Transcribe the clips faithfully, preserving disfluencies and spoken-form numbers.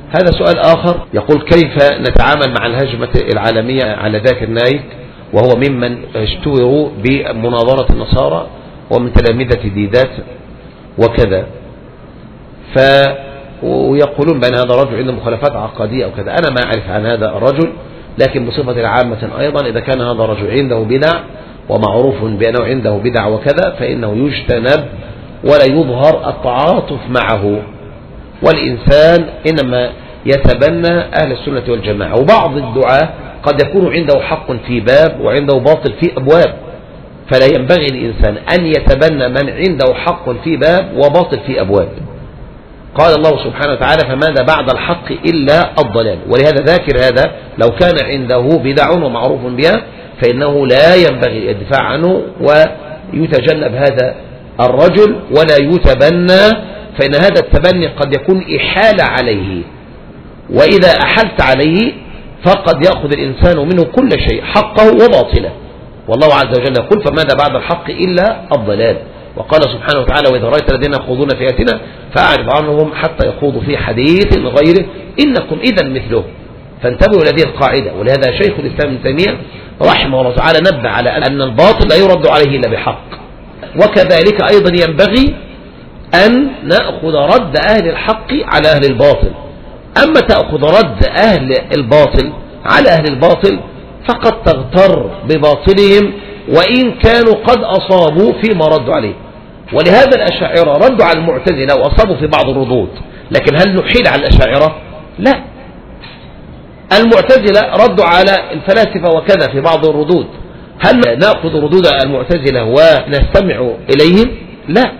هذا سؤال آخر يقول: كيف نتعامل مع الهجمة العالمية على ذاكر نايك وهو ممن اشتهروا بمناظرة النصارى ومن تلامذة ديدات وكذا، ف ويقولون بأن هذا الرجل عنده مخالفات عقدية أو كذا. أنا ما أعرف عن هذا الرجل، لكن بصفة عامة أيضا إذا كان هذا الرجل عنده بدع ومعروف بأنه عنده بدع وكذا فإنه يجتنب ولا يظهر التعاطف معه، والإنسان إنما يتبنى أهل السنة والجماعة. وبعض الدعاة قد يكون عنده حق في باب وعنده باطل في أبواب، فلا ينبغي الإنسان أن يتبنى من عنده حق في باب وباطل في أبواب. قال الله سبحانه وتعالى: فماذا بعد الحق إلا الضلال. ولهذا ذاكر هذا لو كان عنده بدع ومعروف بها فإنه لا ينبغي الدفاع عنه ويتجنب هذا الرجل ولا يتبنى، فإن هذا التبني قد يكون إحالة عليه، وإذا أحلت عليه فقد يأخذ الإنسان منه كل شيء حقه وباطله. والله عز وجل يقول: فماذا بعد الحق إلا الضلال. وقال سبحانه وتعالى: وإذا رأيت الذين يخوضون في آياتنا فأعرض عنهم حتى يخوضوا في حديث غيره إنكم إذا مثله. فانتبهوا لهذه القاعدة. ولهذا شيخ الإسلام ابن تيمية رحمه الله تعالى نبه على أن الباطل لا يرد عليه إلا بحق. وكذلك أيضا ينبغي أن نأخذ رد أهل الحق على أهل الباطل. أما تأخذ رد أهل الباطل على أهل الباطل فقد تغتر بباطلهم وإن كانوا قد أصابوا فيما ردوا عليه. ولهذا الأشاعرة ردوا على المعتزلة وأصابوا في بعض الردود، لكن هل نحيل على الأشاعرة؟ لا. المعتزلة ردوا على الفلاسفة وكذا في بعض الردود، هل نأخذ ردود المعتزلة ونستمع إليهم؟ لا.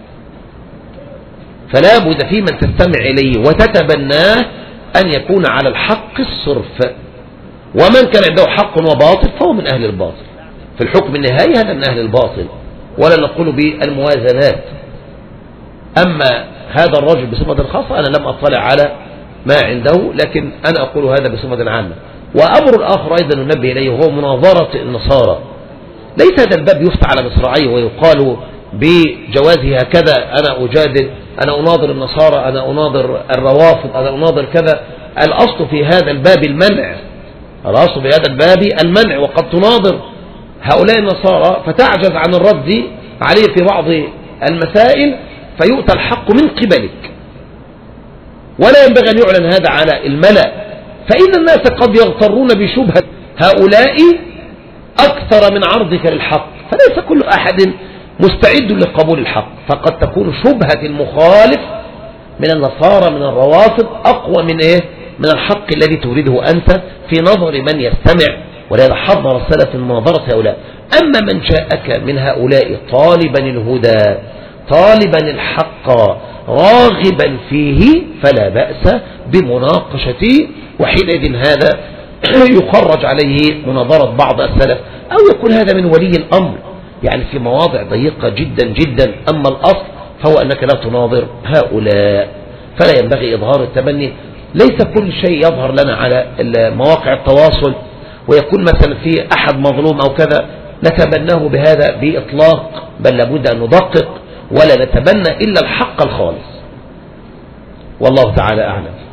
فلا بد في من تستمع إليه وتتبناه أن يكون على الحق الصرف، ومن كان عنده حق وباطل فهو من أهل الباطل. في الحكم النهائي هذا من أهل الباطل، ولا نقول بالموازنات. أما هذا الرجل بصفة خاصة أنا لم أطلع على ما عنده، لكن أنا أقول هذا بصفة عامة. وأمر الآخر أيضا ننبه إليه وهو مناظرة النصارى. ليس هذا الباب يفتح على مصراعيه ويقال بجوازه هكذا: أنا أجادل، أنا أناظر النصارى، أنا أناظر الروافض، أنا أناظر كذا. الأصل في هذا الباب المنع، الأصل في هذا الباب المنع. وقد تناظر هؤلاء النصارى فتعجز عن الرد عليه في بعض المسائل فيؤتى الحق من قبلك، ولا ينبغي أن يعلن هذا على الملأ، فإن الناس قد يغترون بشبهة هؤلاء أكثر من عرضك للحق، فليس كل أحد مستعد لقبول الحق، فقد تكون شبهة المخالف من النصارى من الروافض أقوى من إيه؟ من الحق الذي تريده أنت في نظر من يستمع. ولهذا حضر السلف من مناظرة هؤلاء. أما من جاءك من هؤلاء طالبا الهدى طالبا الحق راغبا فيه فلا بأس بمناقشته، وحينئذ هذا يخرج عليه مناظرة بعض السلف، أو يكون هذا من ولي الأمر يعني في مواضع ضيقة جدا جدا. أما الأصل فهو أنك لا تناظر هؤلاء، فلا ينبغي إظهار التبني. ليس كل شيء يظهر لنا على مواقع التواصل ويكون مثلا في أحد مظلوم أو كذا نتبناه بهذا بإطلاق، بل لابد أن ندقق ولا نتبنى إلا الحق الخالص. والله تعالى أعلم.